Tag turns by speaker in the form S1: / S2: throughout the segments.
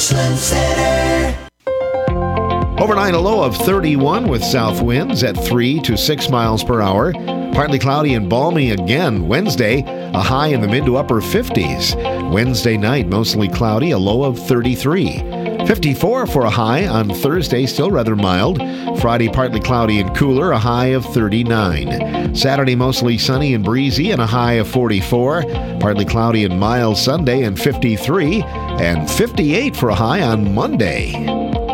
S1: Richland Center.
S2: Overnight, a low of 31 with south winds at 3 to 6 miles per hour. Partly cloudy and balmy again Wednesday, a high in the mid to upper 50s. Wednesday night, mostly cloudy, a low of 33. 54 for a high on Thursday, still rather mild. Friday, partly cloudy and cooler, a high of 39. Saturday, mostly sunny and breezy, and a high of 44. Partly cloudy and mild Sunday, and 53. And 58 for a high on Monday.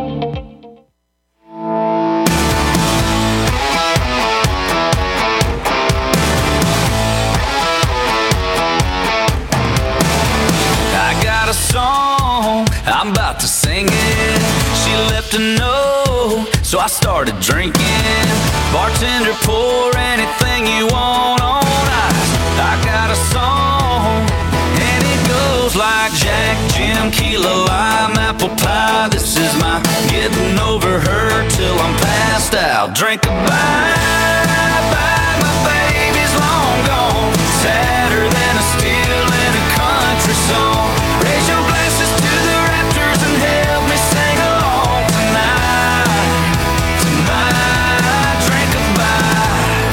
S3: I'm about to sing it. She left a note, so I started drinking. Bartender, pour anything you want on ice. I got a song, and it goes like Jack, Jim, Kila, lime, apple pie. This is my getting over her till I'm passed out. Drink a bye, bye, my baby's long gone. Sadder than a steel in a country song. Raise your glasses to the Raptors and help me sing along tonight. Tonight, drink a bye.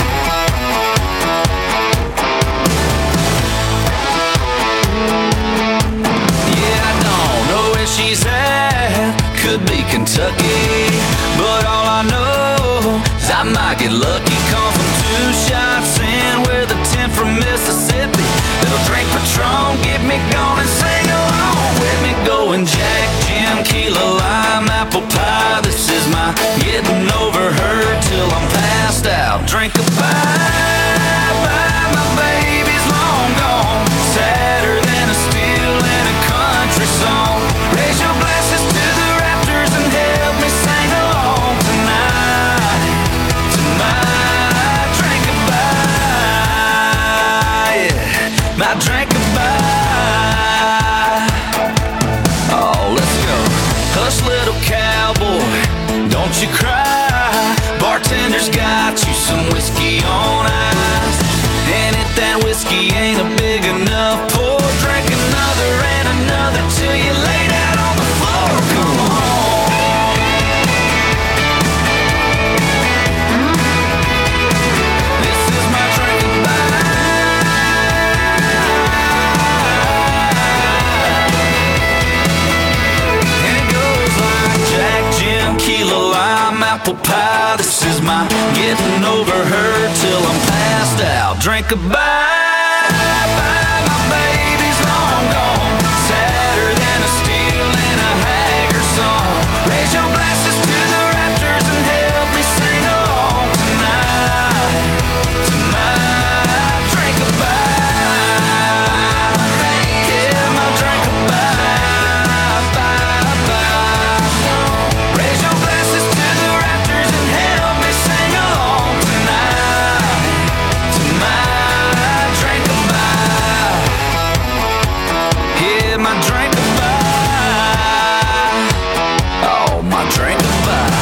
S3: Yeah, I don't know where she's at. Could be Kentucky, but all I know is I might get lucky. Come from 2 shots in with a 10 from Mississippi. Little drink Patron, get me going and sing along with me. Going Jack, Jim, Kila, lime, apple pie. This is my getting over her till I'm passed out. Drink a bye, bye, my baby's long gone. Sadder than a steel in a country song. Raise your glasses to the Raptors and help me sing along tonight. Tonight, drink a bye, yeah, my drink a bye. Oh, let's go. Hush, little cowboy, don't you cry. Bartender's got you some whiskey on ice. And if that whiskey ain't a big enough pour, drink another and another till you laid out on the floor. Come on. This is my drink of and it goes like Jack, Jim, Kila, lime, apple pie. This is my getting over her till I'm passed out. Drink a bye, bye, my baby's long gone. Sadder than a steel in a Haggard song. Raise your glasses to the Raptors and help me sing along tonight. Tonight, drink a bye. Yeah, my drink a bye, bye, bye. Raise your glasses to the Raptors and help me sing along tonight. Tonight, drink a bye. Yeah, my drink a bye. Oh, my drink a bye.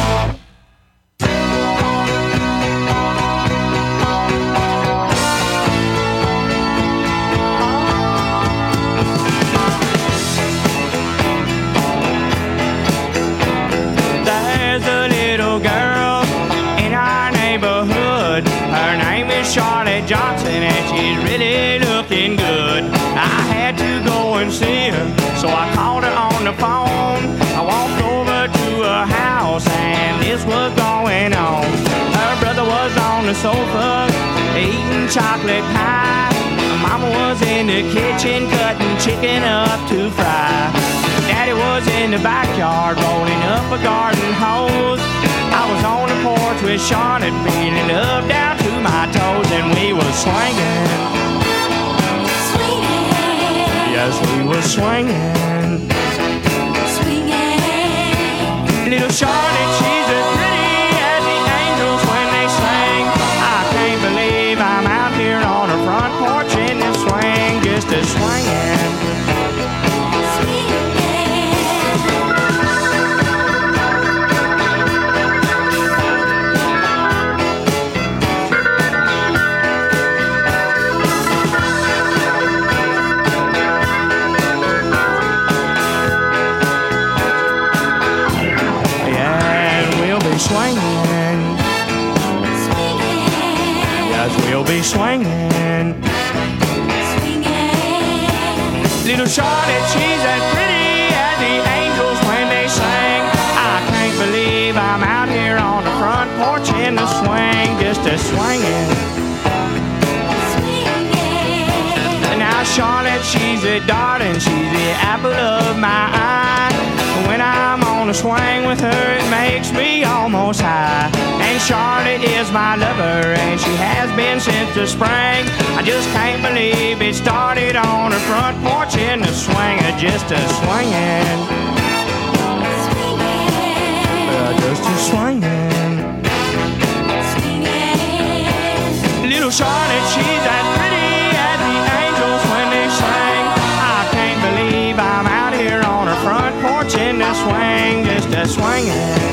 S4: There's a little girl in our neighborhood. Her name is Charlotte Johnson, and she's really looking good. I had to go and see her, so I called her on the phone. I walked over to her house, and this was going on. Her brother was on the sofa eating chocolate pie. Mama was in the kitchen cutting chicken up to fry. Daddy was in the backyard rolling up a garden hose. I was on the porch with Charlotte, feeling up down to my toes, and we was swinging. Yes, we was swinging. Little Charlotte, she's as pretty as the angels when they sing. I can't believe I'm out here on her front porch in this swing, just a swinging. swinging. Little Charlotte, she's as pretty as the angels when they sing. I can't believe I'm out here on the front porch in the swing, just a swinging. Now Charlotte, she's a darling, she's the apple of my eye. When I'm on a swing with her, it makes me almost high. And Charlotte is my lover, and she has been since the spring. I just can't believe it started on her front porch in the swing, just a swinging. Just a swinging. Little Charlotte, she's as pretty as the angels when they sing. I can't believe I'm out here on her front porch in the swing, just a swinging.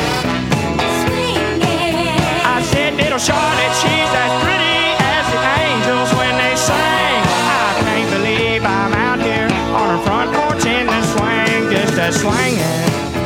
S4: I said, little Charlotte, she's as pretty as the angels when they sing. I can't believe I'm out here on her front porch in the swing, just a swinging.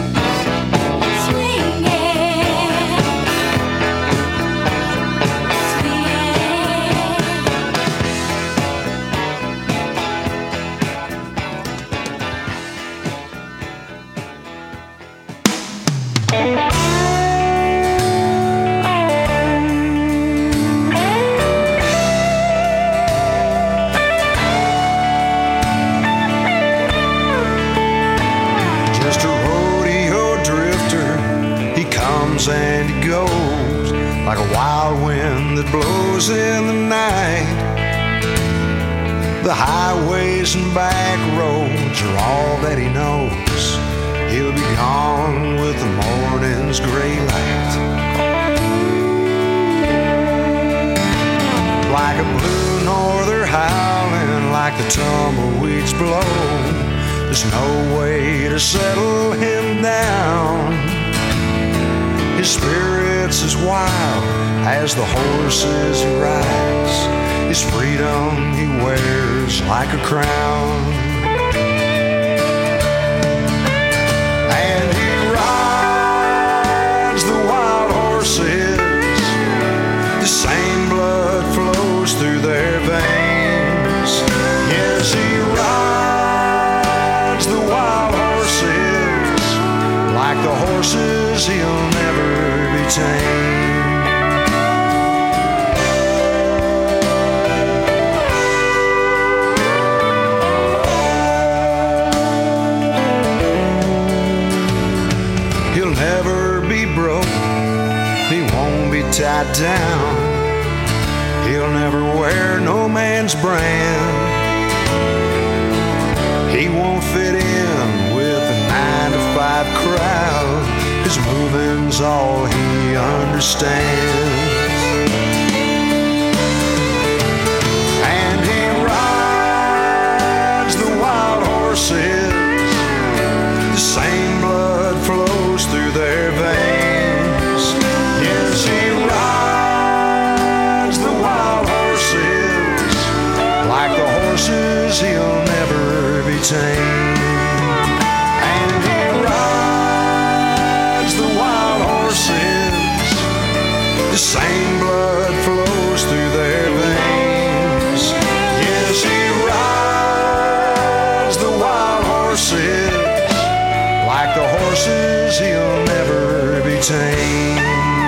S1: And he goes like a wild wind that blows in the night. The highways and back roads are all that he knows. He'll be gone with the morning's gray light. Like a blue norther howling, like the tumbleweeds blow. There's no way to settle him down. His spirit's as wild as the horses he rides. His freedom he wears like a crown. And he rides the wild horses. The same blood flows through their veins. Yes, he rides the wild horses. Like the horses he'll never be tamed. He'll never be broke, he won't be tied down. He'll never wear no man's brand. He won't fit in with a 9-to-5 crowd. His moving's all he understands. And he rides the wild horses. The same blood flows through their veins. Yes, he rides the wild horses. Like the horses he'll never be tamed. The same blood flows through their veins. Yes, he rides the wild horses. Like the horses he'll never be tamed.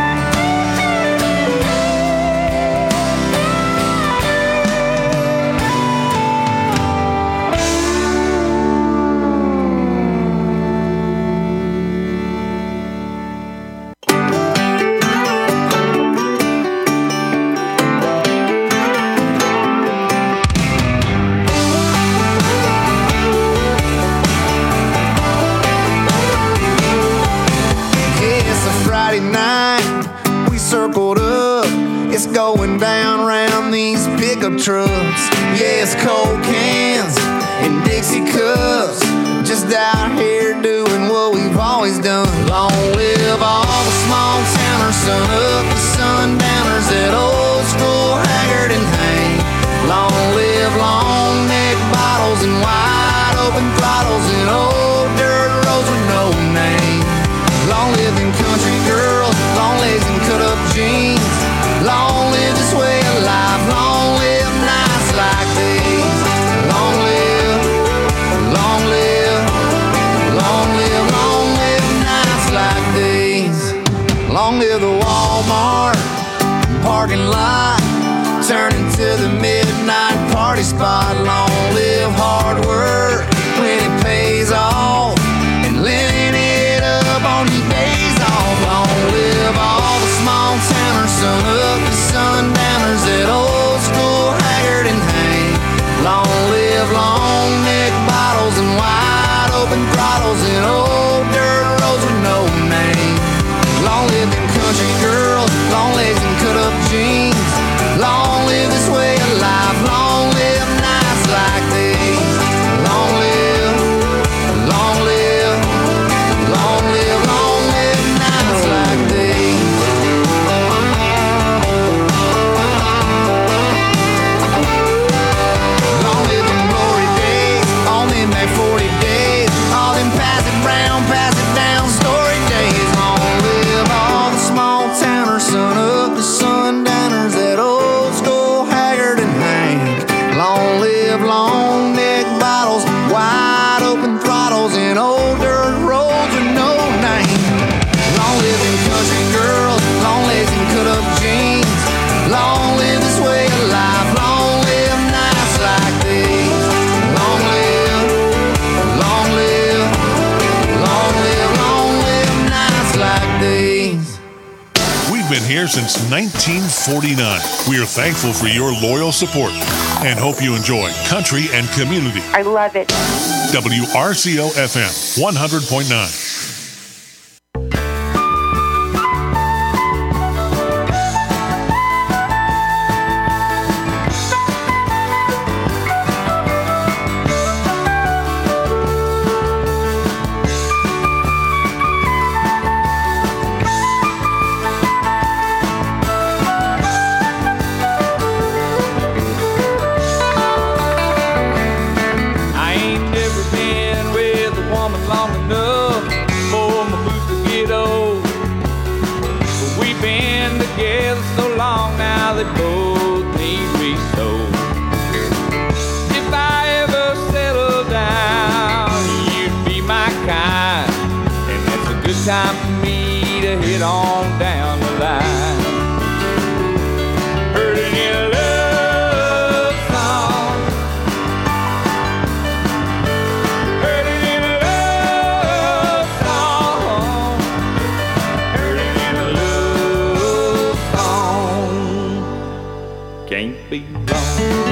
S5: Going down round these pickup trucks. Yes, cold cans and Dixie cups. Just out here doing what we've always done. Long live all the small towners, sun up the sundowners, that old school Haggard and Hank. Long live long neck bottles and wide open throttles and old dirt roads with no name. Long live them country girls, long legs and cut up jeans. Long live this way of life, long live parking lot, turn into the midnight party spot. Long live hard work when it pays off, and living it up on your days off. Long live all the small towners, sun up to sundowners, that old school Haggard and Hank. Long live long neck bottles and wide open throttles and old dirt roads with no name. Long live them country girls, long legs and cut up jeans. Long live this way of life, long live nights like these. Long live, long live, long live, long live nights like these. Long live them glory days, on them back 40 days, all them pass it round, pass it down story days. Long live all the small towners, sun up to sundowners, that old school Haggard and Hank. Long live long neck bottles, wide open throttles, and old dirt roads with no name. Long live them country girls, long legs and cut up jeans. Long live this way of life, long live nights like these. Long live, long live, long live, long live nights like these.
S6: We've been here since 1949. We are thankful for your loyal support and hope you enjoy country and community.
S7: I love it.
S6: WRCO FM 100.9.
S3: I ain't never been with a woman long enough for my boots to get old. But we've been together so long now that both need resold. If I ever settle down, you'd be my kind, and that's a good time for me to hit on down the line. Heard it in a love song. Heard it in a love song. Heard it in a love song. Can't be wrong.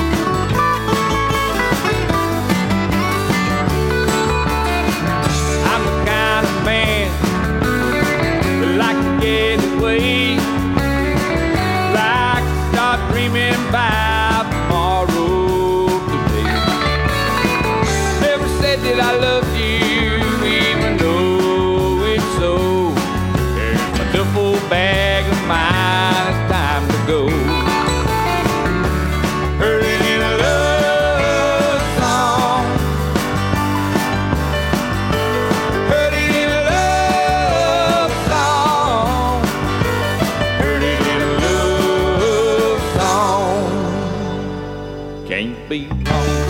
S3: I'm the kind of man that like to get away, like to start dreaming about tomorrow today. Never said that I loved you, even though it's so. There's my duffel bag of mine, it's time to go. Heard it in a love song. Heard it in a love song. Heard it in a love song. Can't be wrong.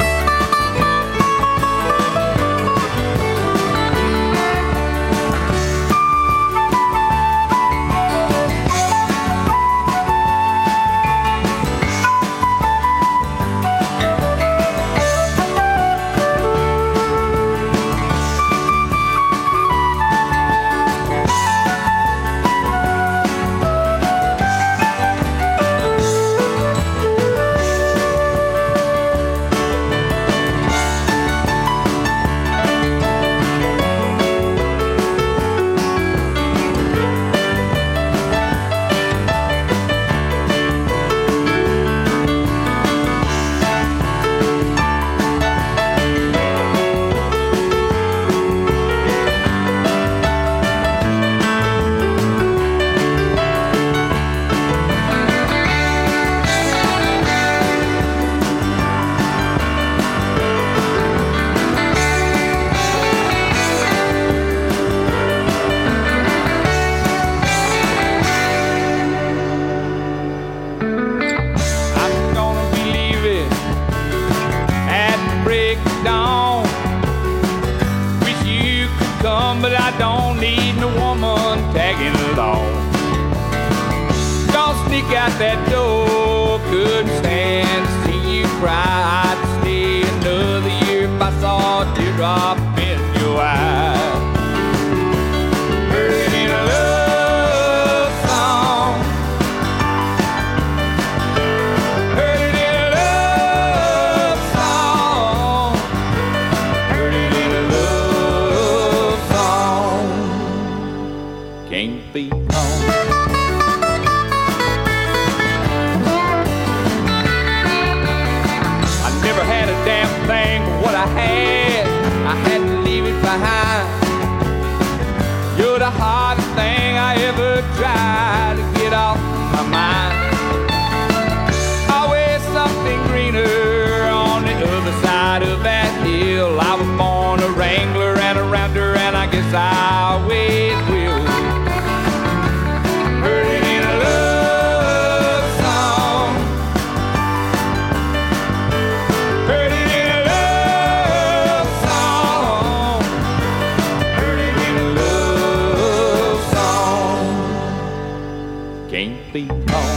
S3: but I don't need no woman tagging along. Gonna sneak
S4: out that door. Couldn't stand to see you cry. I'd stay another year if I saw a teardrop in your eye. Heard it in a love song. Heard it in a love song. Heard it in a love song. Can't be wrong. Never had a damn thing but what I had to leave it behind. You're the hardest thing I ever tried to get off my mind. Always something greener on the other side of that hill. I was born a wrangler and a rounder, and I guess I always will. Heard it in a love song. Heard it in a love song. Heard it in a love song. Can't be wrong.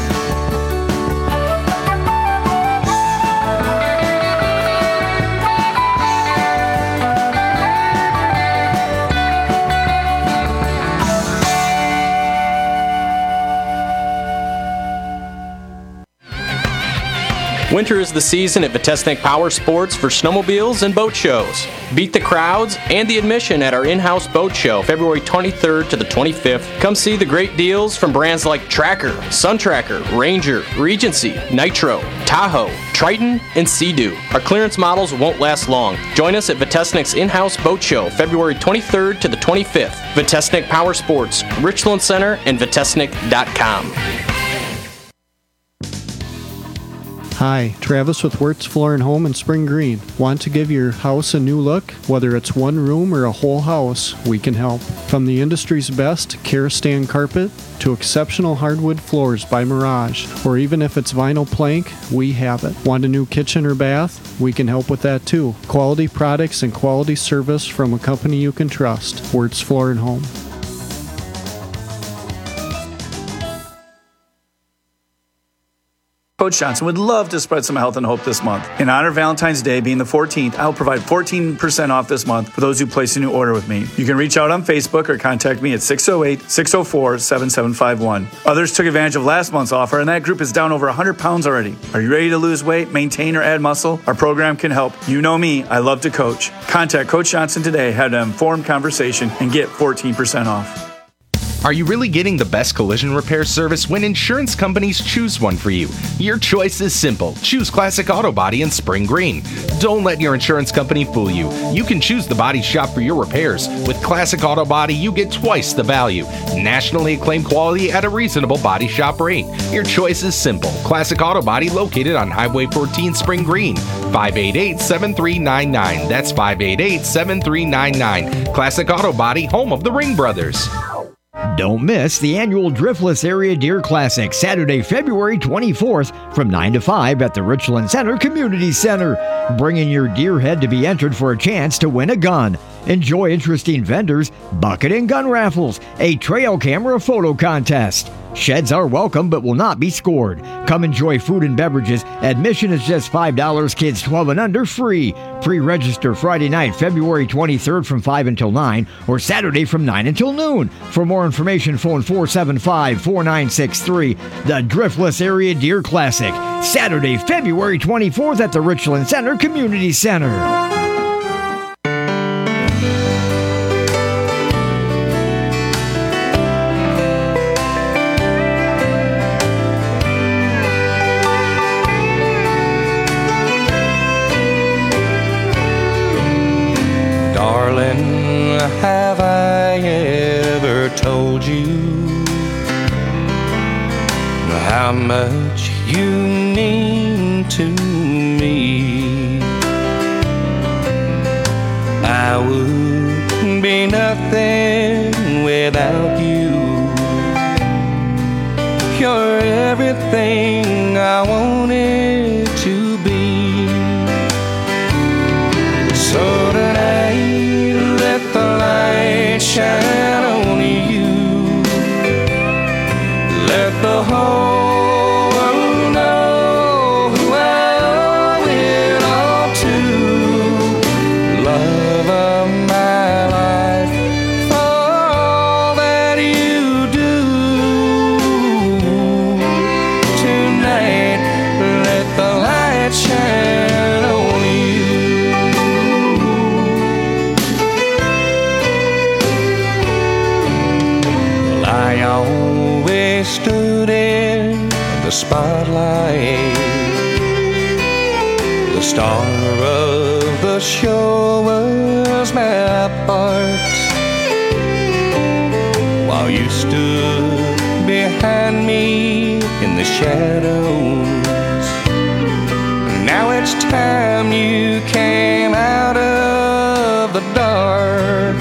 S7: Winter is the season at Vitesnik Power Sports for snowmobiles and boat shows. Beat the crowds and the admission at our in-house boat show, February 23rd to the 25th. Come see the great deals from brands like Tracker, Sun Tracker, Ranger, Regency, Nitro, Tahoe, Triton, and Sea-Doo. Our clearance models won't last long. Join us at Vitesnik's in-house boat show, February 23rd to the 25th. Vitesnik Power Sports, Richland Center, and Vitesnik.com.
S8: Hi, Travis with Wirtz Floor & Home in Spring Green. Want to give your house a new look? Whether it's one room or a whole house, we can help. From the industry's best Karastan carpet to exceptional hardwood floors by Mirage, or even if it's vinyl plank, we have it. Want a new kitchen or bath? We can help with that too. Quality products and quality service from a company you can trust. Wirtz Floor & Home.
S9: Coach Johnson would love to spread some health and hope this month. In honor of Valentine's Day being the 14th, I will provide 14% off this month for those who place a new order with me. You can reach out on Facebook or contact me at 608-604-7751. Others took advantage of last month's offer, and that group is down over 100 pounds already. Are you ready to lose weight, maintain, or add muscle? Our program can help. You know me, I love to coach. Contact Coach Johnson today, have an informed conversation, and get 14% off.
S10: Are you really getting the best collision repair service when insurance companies choose one for you? Your choice is simple. Choose Classic Auto Body in Spring Green. Don't let your insurance company fool you. You can choose the body shop for your repairs. With Classic Auto Body, you get twice the value. Nationally acclaimed quality at a reasonable body shop rate. Your choice is simple. Classic Auto Body located on Highway 14 Spring Green. 588-7399. That's 588-7399. Classic Auto Body, home of the Ring Brothers.
S11: Don't miss the annual Driftless Area Deer Classic, Saturday, February 24th from 9 to 5 at the Richland Center Community Center. Bring in your deer head to be entered for a chance to win a gun. Enjoy interesting vendors, bucket and gun raffles, a trail camera photo contest. Sheds are welcome but will not be scored. Come enjoy food and beverages. Admission is just $5. Kids 12 and under free. Pre-register Friday night, February 23rd from 5 until 9 or Saturday from 9 until noon. For more information, phone 475-4963. The Driftless Area Deer Classic, Saturday, February 24th at the Richland Center Community Center.
S1: Have I ever told you how much you mean to me? I would be nothing without you. You're everything I wanted to be. So tonight, let the light shine on you. Let the whole star of the show was my part, while you stood behind me in the shadows. Now it's time you came out of the dark.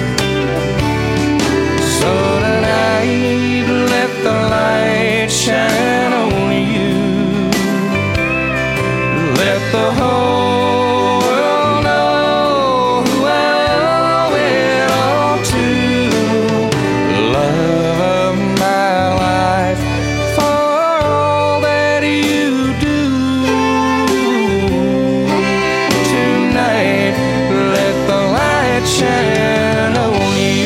S1: So tonight, let the light shine on you. Let the whole world know who I owe it all to. The love of my life, for all that you do. Tonight, let the light shine on you.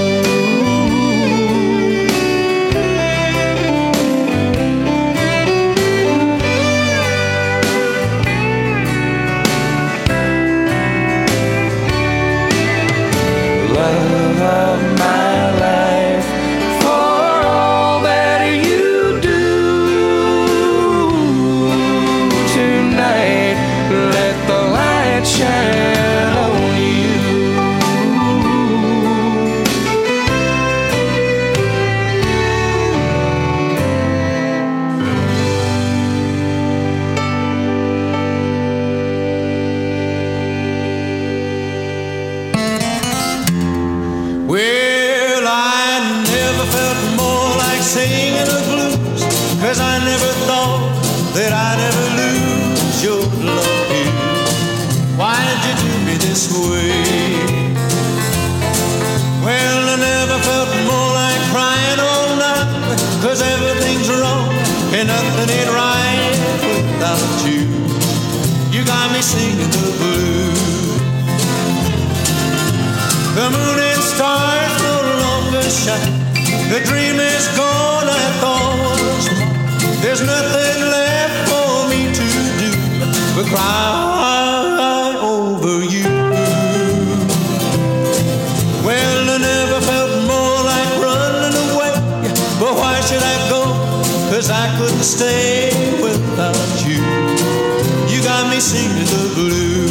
S1: Love of my life, for all that you do. Tonight, let the light shine on you.
S12: Well, I never felt more like singing the blues, 'cause I never thought that I'd ever lose your love here. Why did you do me this way? Well, I never felt more like crying all night, 'cause everything's wrong and nothing ain't right without you. You got me singing the blues. The moon and stars no longer shine. The dream is gone, I thought. There's nothing left for me to do but cry over you. Well, I never felt more like running away, but why should I go? 'Cause I couldn't stay without you. You got me singing the blues.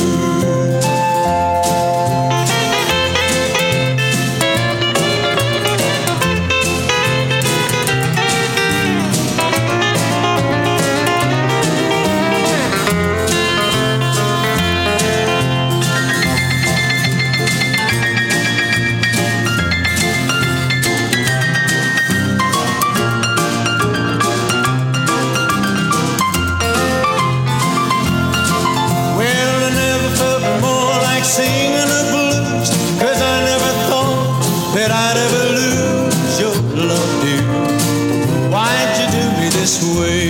S12: Singing the blues, 'cause I never thought that I'd ever lose your love, dear. Why'd you do me this way?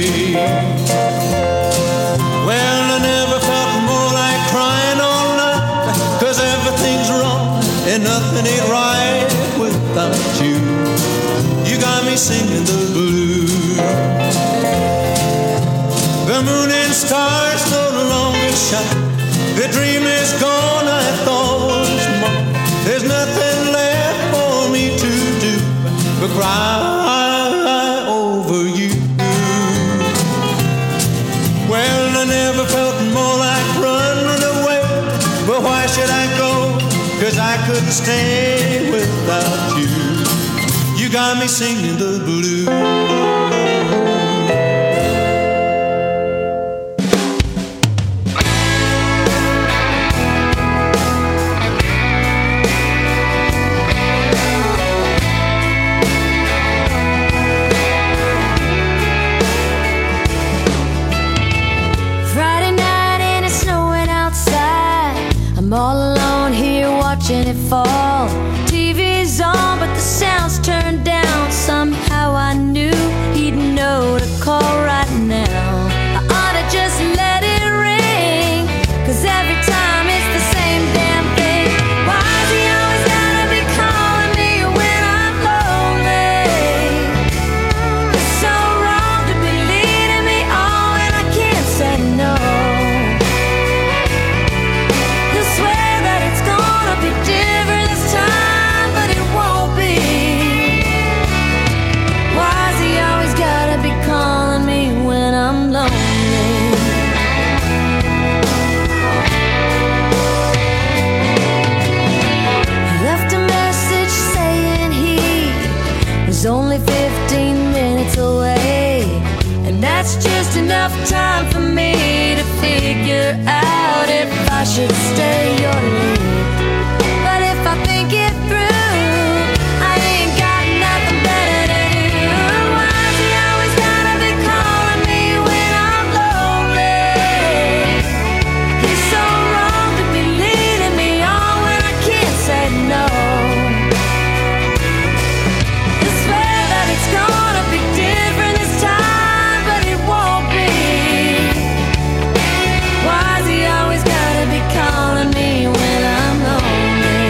S12: Well, I never felt more like crying all night, 'cause everything's wrong and nothing ain't right without you. You got me singing the blues. The moon and stars no longer shine. The dream is gone, I thought was mine. There's nothing left for me to do but cry over you. Well, I never felt more like running away, but why should I go? 'Cause I couldn't stay without you. You got me singing the blues.
S13: I'm all alone here watching it fall. TV's on, but the sound's turned down. Somehow I knew he'd know to call right now. I ought to just let it ring, 'cause every time it's the same damn thing. Why's he always gotta be calling me when I'm lonely? It's so wrong to be leading me on, and I can't say no. Swear that it's gonna be different this time, but it won't be. Why figure out if I should stay or leave. But if I think it through, I ain't got nothing better to do. Why's he always gotta be calling me when I'm lonely? He's so wrong to be leading me on when I can't say no. I swear that it's gonna be different this time, but it won't be. Why's he always gotta be calling me when I'm lonely?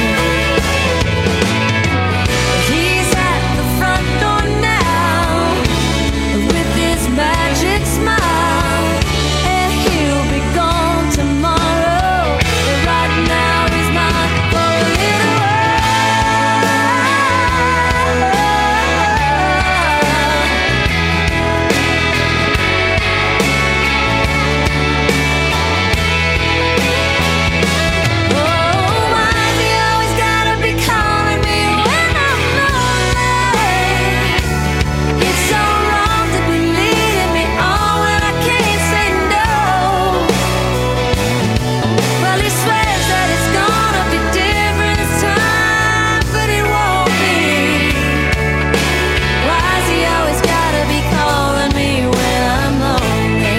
S13: He's at the front door now with his magic smile, and he'll be gone tomorrow. But right now he's mine for a little why's he always gotta be calling me when I'm lonely? It's so wrong to be leading me on when I can't say no. Well, he swears that it's gonna be different this time, but it won't be. Why's he always gotta be calling me when I'm lonely?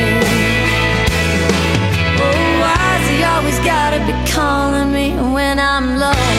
S13: Oh, why's he always gotta be calling me when I'm lonely?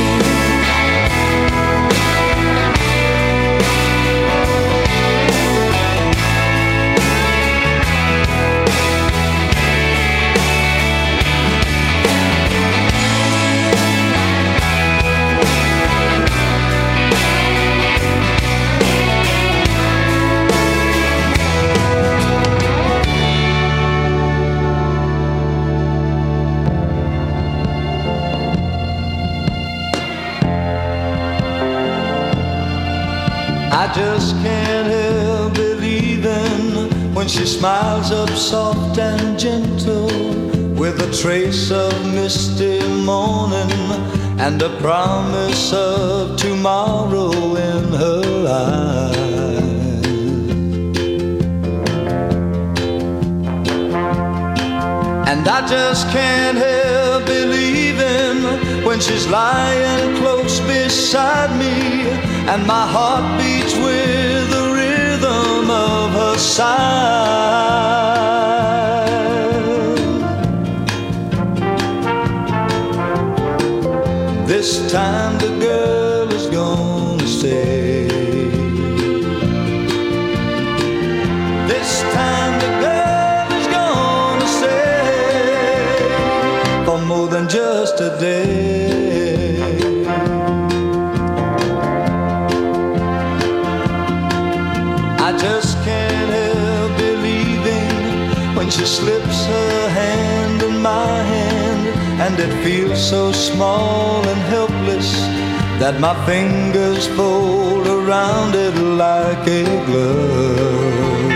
S12: I just can't help believing when she smiles up soft and gentle, with a trace of misty morning and a promise of tomorrow in her eyes. And I just can't help believing when she's lying close beside me, and my heart beats with the rhythm of her sigh. This time the girl is gonna stay. This time the girl is gonna stay for more than just a day. I just can't help believing when she slips her hand in my hand, and it feels so small and helpless that my fingers fold around it like a glove.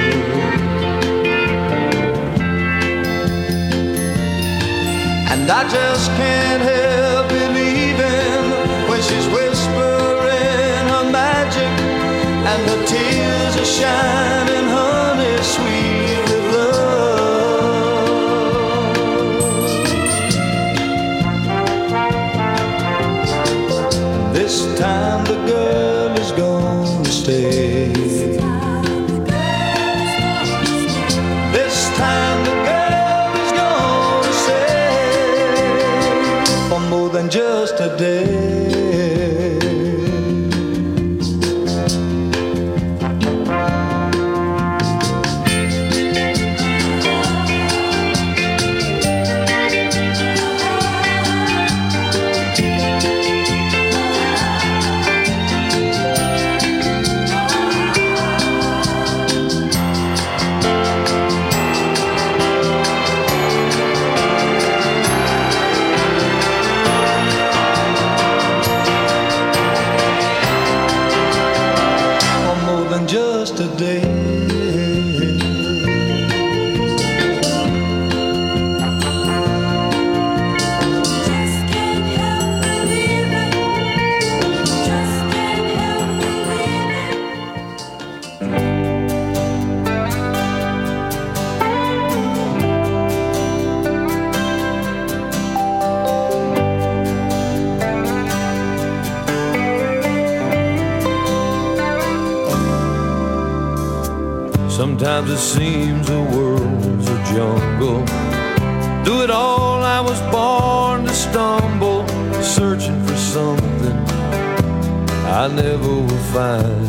S12: And I just can't help believing when she's whispering her magic, and her tears are shining honey sweet with love. This time the girl is gonna stay. This time the girl is gonna stay for more than just a day.
S14: Sometimes it seems the world's a jungle. Through it all I was born to stumble, searching for something I never will find.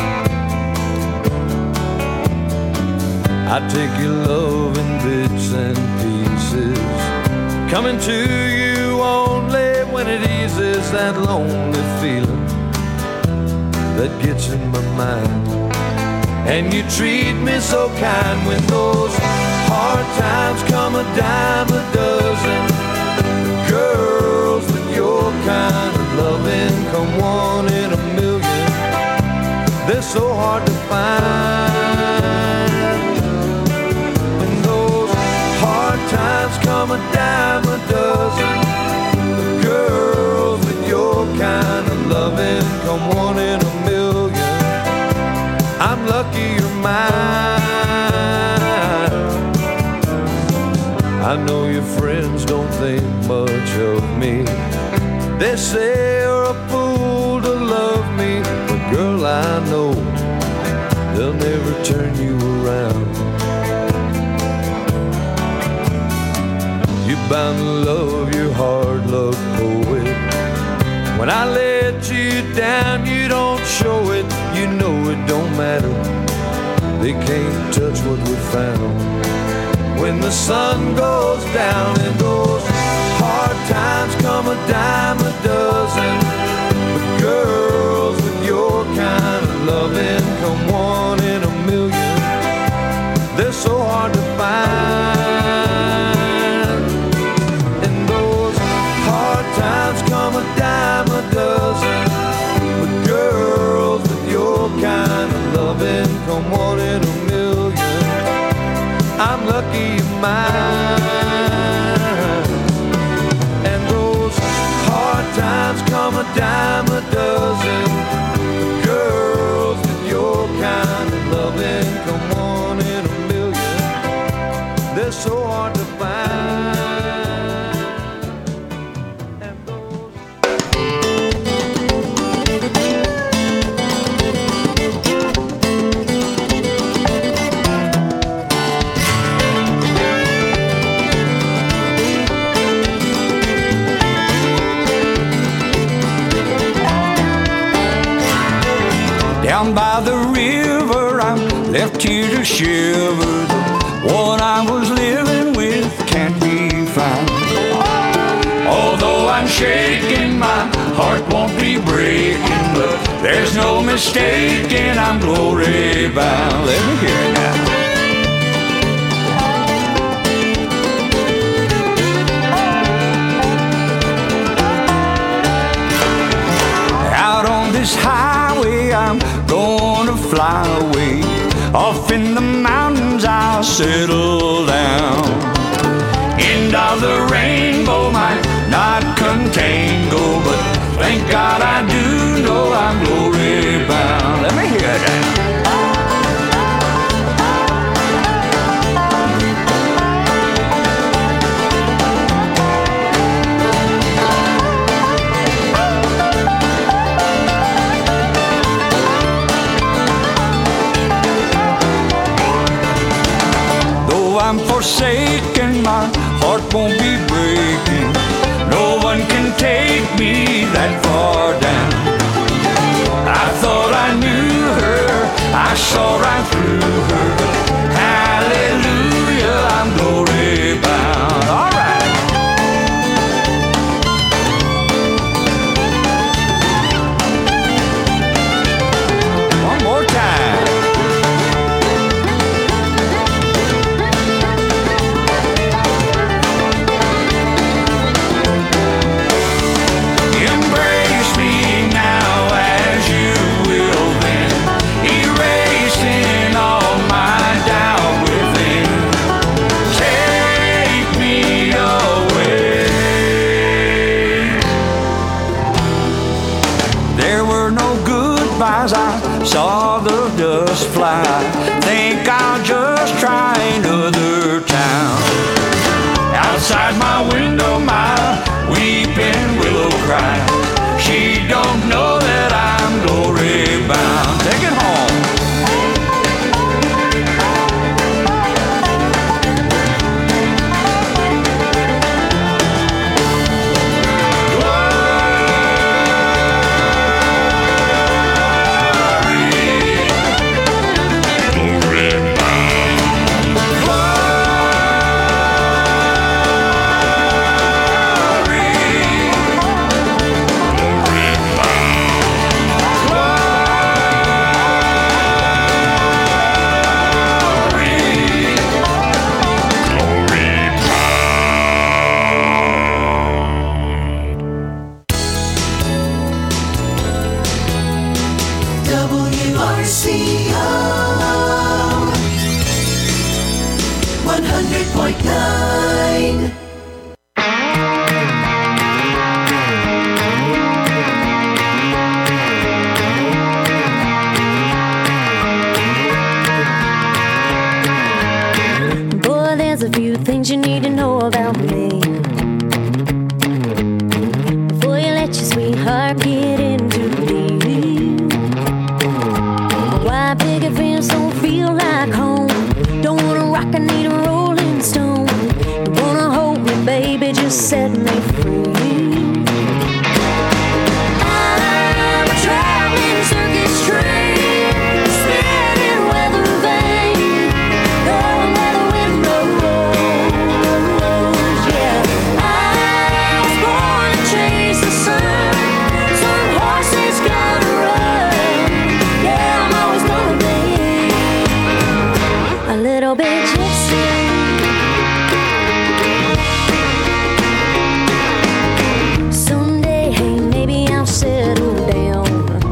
S14: I take your love in bits and pieces, coming to you only when it eases that lonely feeling that gets in my mind. And you treat me so kind when those hard times come a dime a dozen. Girls with your kind of loving come one in a million. They're so hard to find. When those hard times come a dime a dozen. Girls with your kind of loving come one in a million. I'm lucky you're mine. I know your friends don't think much of me. They say you're a fool to love me, but girl, I know they'll never turn you around. You're bound to love your hard luck poet. When I let you down, you don't show it. You know it don't matter. They can't touch what we found. When the sun goes down and those hard times come a dime a dozen. But girls with your kind of loving come one in a million. They're so hard to find. And those hard times come a dime a dozen. But girls with your kind of loving come one in a million. I'm lucky you're mine. And those hard times come a dime a dozen. Girls with your kind of loving come one in a million. They're so hard to find.
S4: Down by the river, I'm left here to shiver. The one I was living with can't be found. Although I'm shaking, my heart won't be breaking, but there's no mistaking I'm glory bound. Let me hear it now. Out on this highway, I'm gonna fly away. Off in the mountains I'll settle down. End of the rainbow might not contain gold, but thank God I do know I'm glory bound. Let me hear that. I'm forsaken, my heart won't be breaking. No one can take me that far down. I thought I knew her, I saw right through her. Hallelujah, I'm glory bound. All right. One more time. I saw the dust fly. Think I'll just try another town. Outside my window, my weeping willow cries. She don't know that I'm glory bound. Take it home.
S13: know about me before you let your sweetheart get in too deep. Why picket fence don't feel like home? Don't wanna rock, I need a rolling stone. You wanna hold me, baby, just set me free. I'm a traveling circus train, spinning weather vane, going where the wind blows. Yeah, I was born to chase the sun. Some horses gotta run. Yeah, I'm always gonna be a little bit gypsy. Someday, hey, maybe I'll settle down,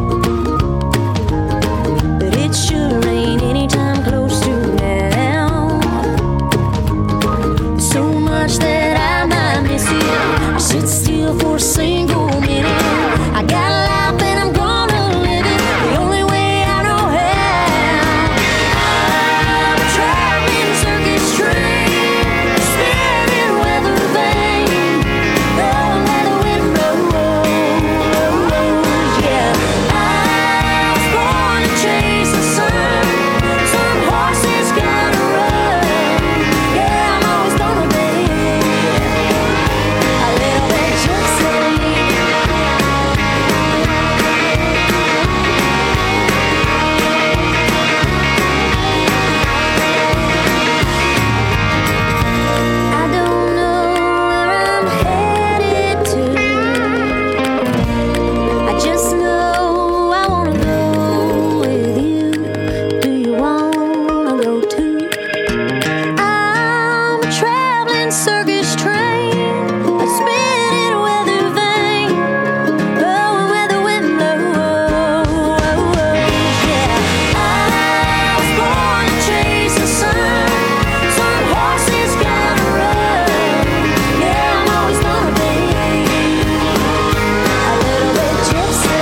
S13: but it sure ain't anytime close to now. So much that I might miss you. I sit still for a single minute. I got a life and I'm gonna live it the only way I know how. I'm a traveling circus train, spinning weather vane, going where the wind blows. Yeah, I was born to chase the sun. Some horses gotta run. Yeah, I'm always gonna be a little bit gypsy. I don't know where I'm headed to. I just know I wanna go with you. Do you wanna go too? I'm a traveling circus train, a spinning weather vane, going where the wind blows. Yeah, I was born to chase the sun. Some horses gotta run. Yeah, I'm always gonna be a little bit gypsy.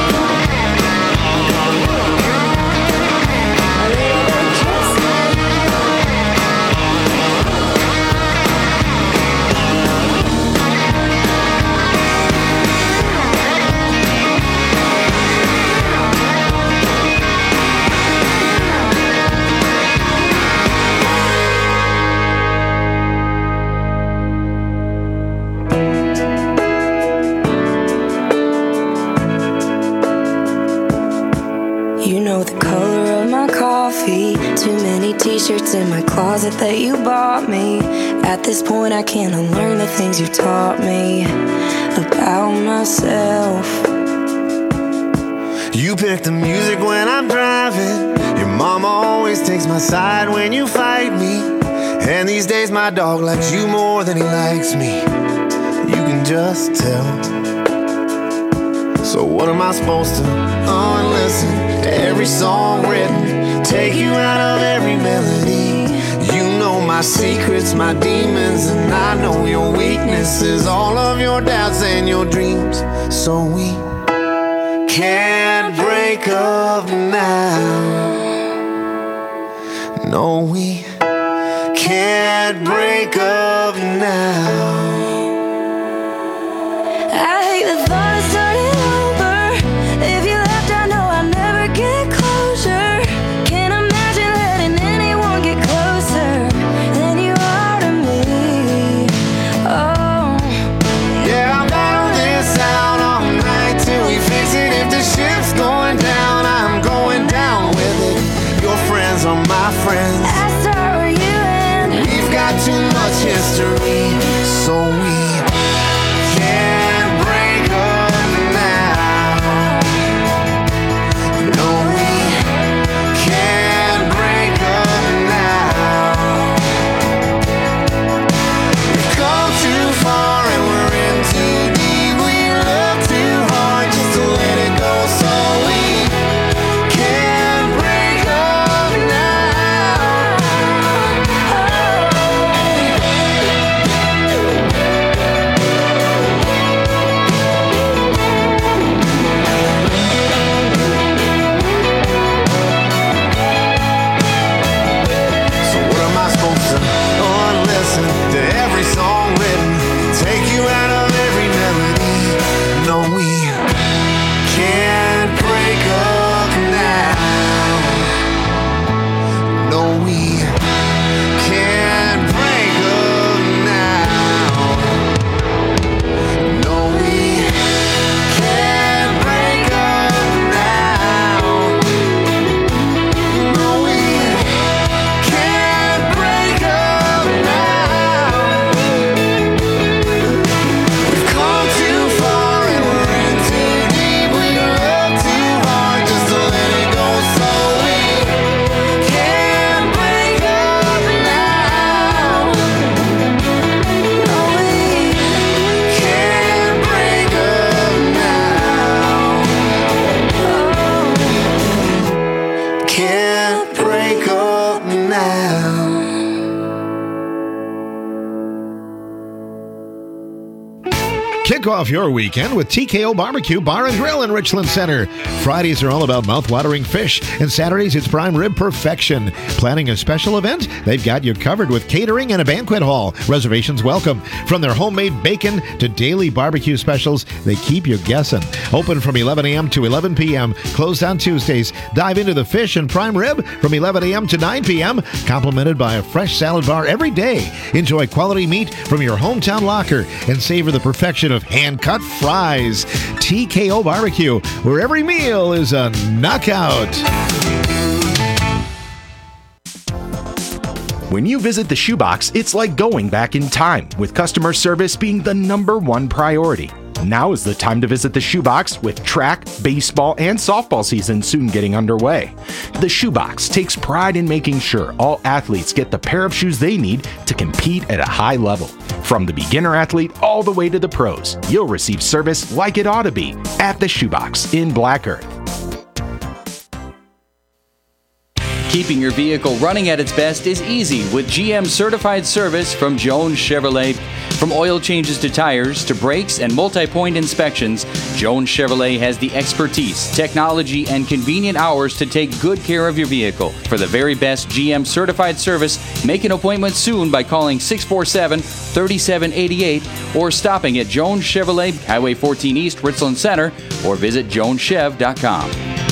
S13: A little bit gypsy.
S15: You know the color of my coffee. Too many t-shirts in my closet that you bought me. At this point I can't unlearn the things you taught me about myself.
S5: You pick the music when I'm driving. Your mama always takes my side when you fight me. And these days my dog likes you more than he likes me. You can just tell. So what am I supposed to unlisten to every song written, take you out of every melody? You know my secrets, my demons, and I know your weaknesses, all of your doubts and your dreams. So we can't break up now. No, we can't break up now.
S15: I hate the thought of starting over. If you left, I know I'll never get closure. Can't imagine letting anyone get closer than you are to me. Oh,
S5: Yeah, I'll battle this out all night till we fix it. If the ship's going down, I'm going down with it. Your friends are my friends.
S15: I start where you end.
S5: We've got too much history, so we can't break up now. No, we can't break up now. We've come too far and we're in too deep. We look too hard just to let it go, so we can't break up now.
S2: Kick off your weekend with TKO Barbecue Bar and Grill in Richland Center. Fridays are all about mouth-watering fish, and Saturdays it's prime rib perfection. Planning a special event? They've got you covered with catering and a banquet hall. Reservations welcome. From their homemade bacon to daily barbecue specials, they keep you guessing. Open from 11 a.m. to 11 p.m. Closed on Tuesdays. Dive into the fish and prime rib from 11 a.m. to 9 p.m. Complemented by a fresh salad bar every day. Enjoy quality meat from your hometown locker and savor the perfection of hand-cut fries. TKO Barbecue, where every meal is a knockout.
S10: When you visit the Shoebox, it's like going back in time, with customer service being the #1 priority. Now is the time to visit the Shoebox, with track, baseball, and softball season soon getting underway. The Shoebox takes pride in making sure all athletes get the pair of shoes they need to compete at a high level. From the beginner athlete all the way to the pros, you'll receive service like it ought to be at the Shoebox in Black Earth.
S16: Keeping your vehicle running at its best is easy with GM certified service from Jones Chevrolet. From oil changes to tires to brakes and multi-point inspections, Jones Chevrolet has the expertise, technology, and convenient hours to take good care of your vehicle. For the very best GM certified service, make an appointment soon by calling 647-3788 or stopping at Jones Chevrolet, Highway 14 East, Richland Center, or visit joneschev.com.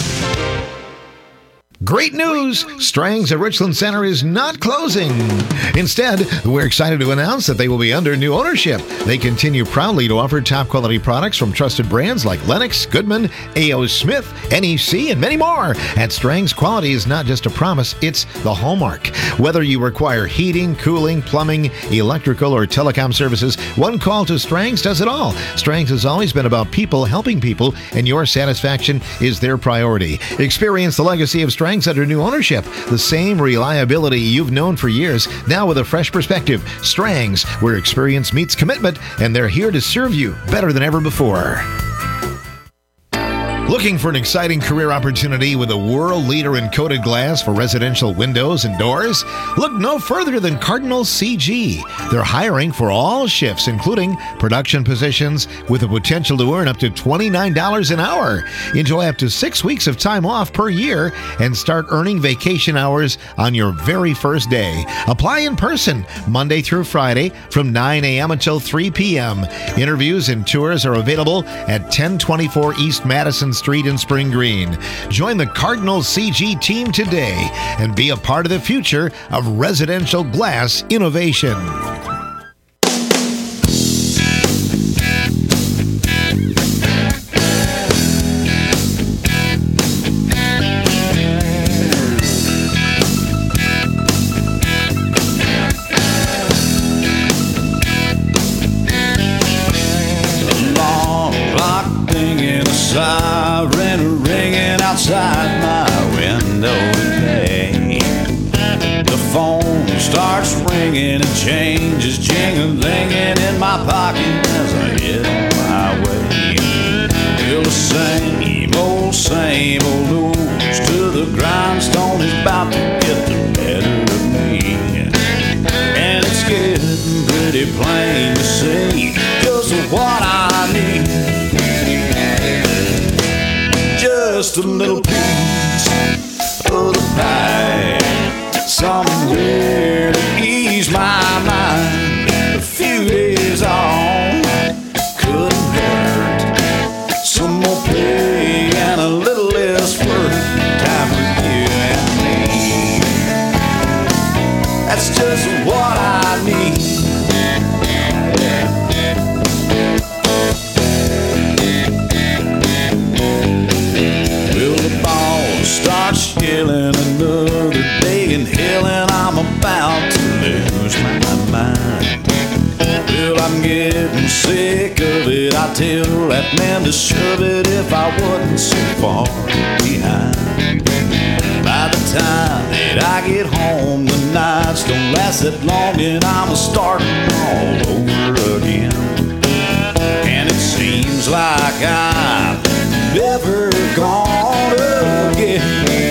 S2: Great news! Strang's at Richland Center is not closing. Instead, we're excited to announce that they will be under new ownership. They continue proudly to offer top-quality products from trusted brands like Lennox, Goodman, A.O. Smith, NEC, and many more. At Strang's, quality is not just a promise, it's the hallmark. Whether you require heating, cooling, plumbing, electrical, or telecom services, one call to Strang's does it all. Strang's has always been about people helping people, and your satisfaction is their priority. Experience the legacy of Strang's under new ownership. The same reliability you've known for years, now with a fresh perspective. Strang's, where experience meets commitment, and they're here to serve you better than ever before. Looking for an exciting career opportunity with a world leader in coated glass for residential windows and doors? Look no further than Cardinal CG. They're hiring for all shifts, including production positions, with the potential to earn up to $29 an hour. Enjoy up to 6 weeks of time off per year and start earning vacation hours on your very first day. Apply in person Monday through Friday from 9 a.m. until 3 p.m. Interviews and tours are available at 1024 East Madison Street in Spring Green. Join the Cardinal CG team today and be a part of the future of residential glass innovation.
S12: Siren ringing outside my window today. The phone starts ringing and changes jingling in my pocket as I hit my way. Feel the same old news to the grindstone is about to get the better of me. And it's getting pretty plain to see just what I need. Just a little piece of the pie, somewhere to ease my mind. A few days on couldn't hurt. Some more play and a little less work. Time for you and me. That's just what I need. Starts yelling another day in hell, and I'm about to lose my mind. Well, I'm getting sick of it. I tell that man to shove it if I wasn't so far behind. By the time that I get home, the nights don't last that long, and I'm starting all over again. And it seems like I'm never gonna get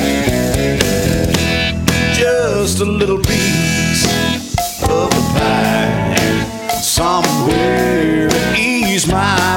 S12: just a little piece of the pie, somewhere to ease my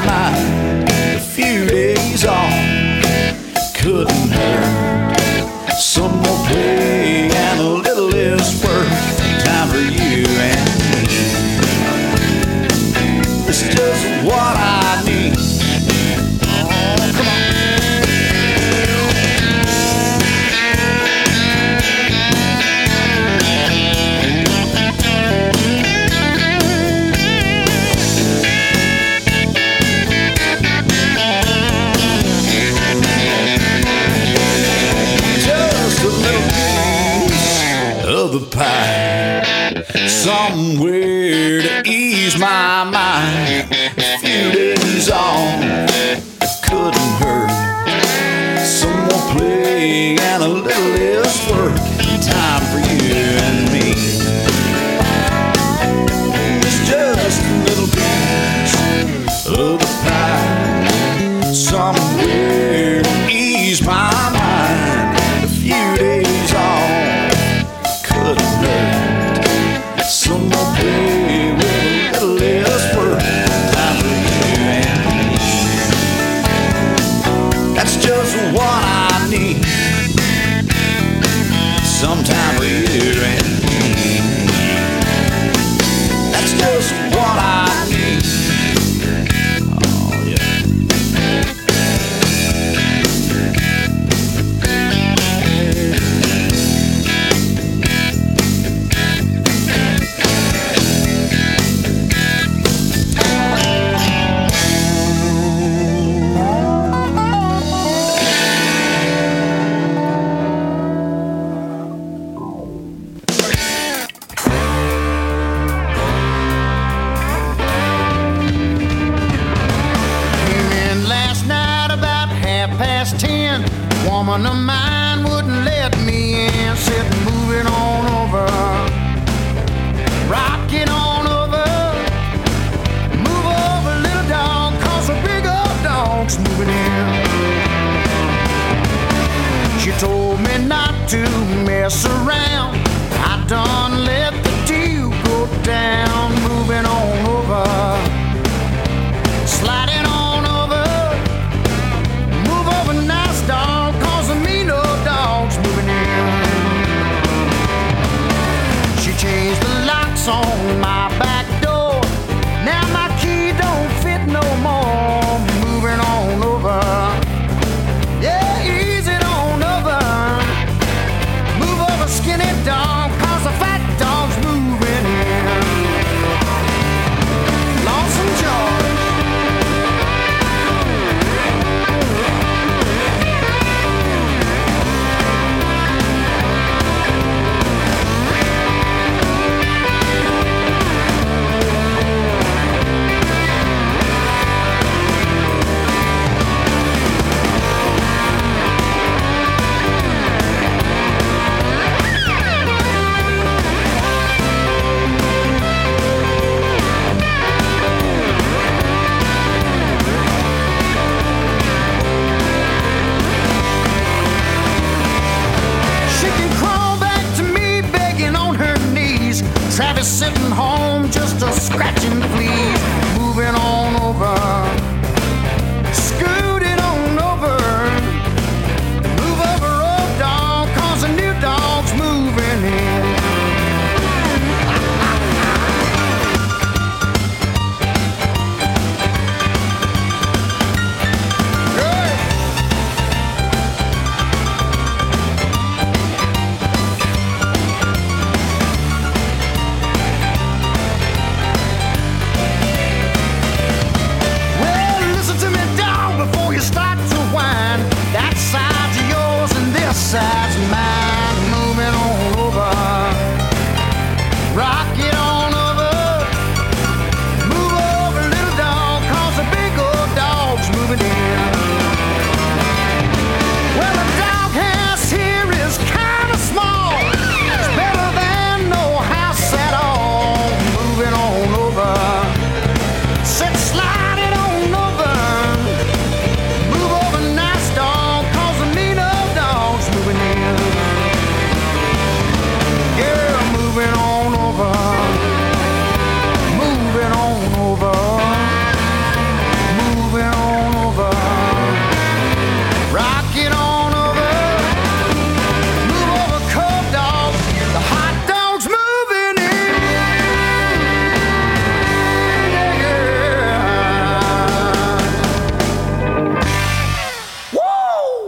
S3: ease my mind. A few days off couldn't hurt. Some more play and a little less work. Time for you and me. It's just a little piece of the pie. Somewhere to ease my mind. A few days off couldn't hurt. Some more play with a little less work. Time for you and me. That's just what I need. Some time for you and me. That's just what I need. Oh yeah.
S5: Woman of mine wouldn't let me in. Said moving on over, rocking on over. Move over, little dog, cause a big old dog's moving in. She told me not to mess around. I done let the deal go down. Moving on over, sliding on over. Move over, nice dog. Changed the locks on my back door. Now my key don't fit no more. Moving on over. Yeah, easy on over. Move over, skinny dog, cause the fat dog's moving in. Lawson George. Travis sitting home just a scratching fleas. Moving on over, scooting on over. Move over, old dog, cause a new dog's moving in. Side's mine, moving on over. Rock it on over. Move over, little dog, cause the big old dog's moving in. Well, the doghouse here is kinda small. It's better than no house at all. Moving on over. Sit sliding on over. Move over, nice dog, cause the mean old dog's moving in. Yeah, moving on over. Moving on over. Moving on over. Rocking on over. Move over, cub dog. The hot dog's moving in. Yeah. Woo!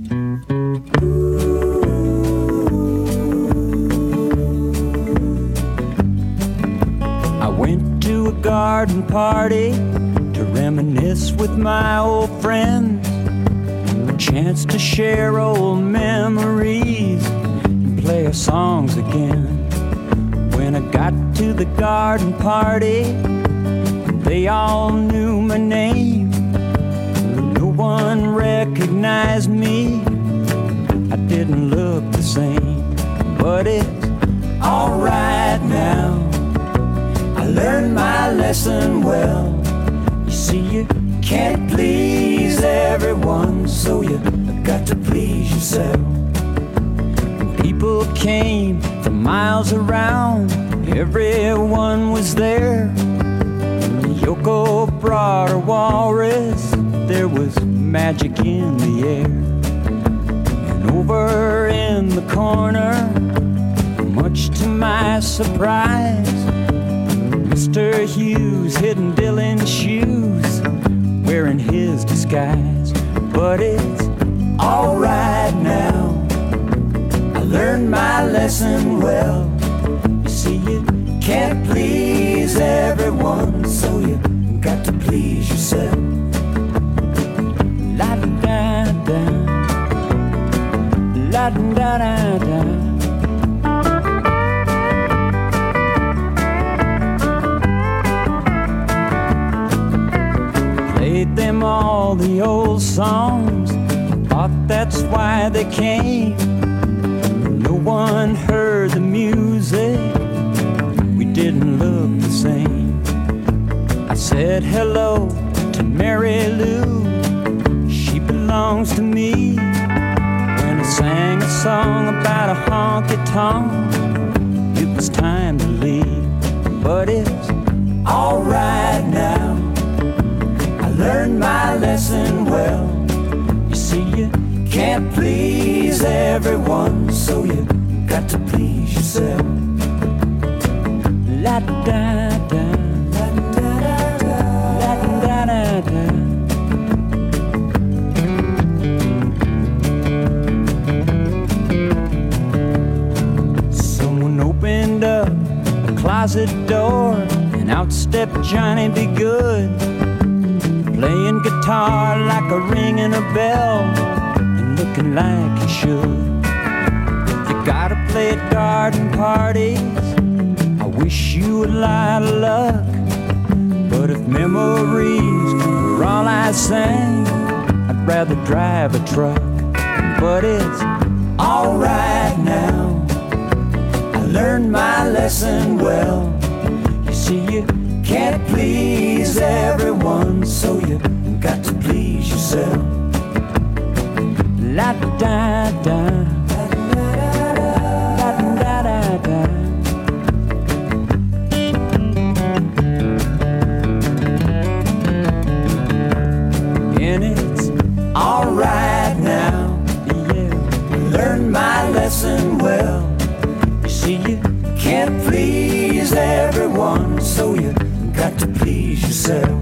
S17: I went to a garden party to reminisce with my old friends. A chance to share old memories and play our songs again. When I Got to the garden party, they all knew my name. No one recognized me, I didn't look the same. But it's alright now, I learned my lesson well. You see, you can't please everyone, so you got to please yourself. People came from miles around, everyone was there. Yoko brought her walrus, there was magic in the air. And over in the corner, much to my surprise, Mr. Hughes hidden Dylan's shoes, wearing his disguise. But it's alright now, I learned my lesson well. You see, you can't please everyone, so you got to please yourself. La da da da, la da da da. Played them all the old songs, thought that's why they came. No one heard the music, we didn't look the same. I said hello to Mary Lou, she belongs to me. When I sang a song about a honky-tonk, it was time to leave. But it's alright now, I learned my lesson well. You see, you can't please everyone, so you got to please yourself. La da da da, la da da da, la da da da. Someone opened up a closet door, and out stepped Johnny B. Good, playing guitar like a ringing a bell, and looking like he should. You gotta play at garden parties, I wish you a lot of luck. But if memories were all I sang, I'd rather drive a truck. But it's alright now, I learned my lesson well. You see, you can't please everyone, so you got to please yourself. La da da da, la da da da. And it's alright now, yeah, learned my lesson well. You see, you can't please everyone, so you got to please yourself.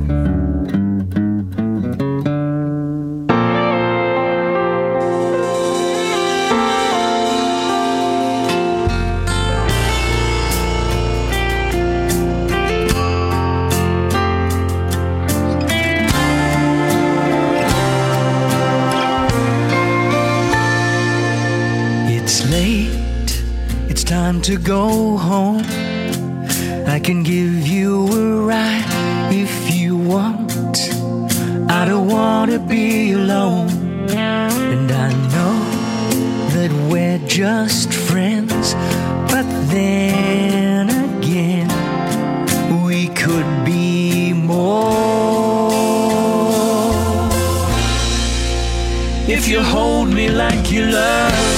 S18: It's late, it's time to go home. I can give you a ride if you want. I don't want to be alone. And I know that we're just friends, but then again, we could be more. If you hold me like you love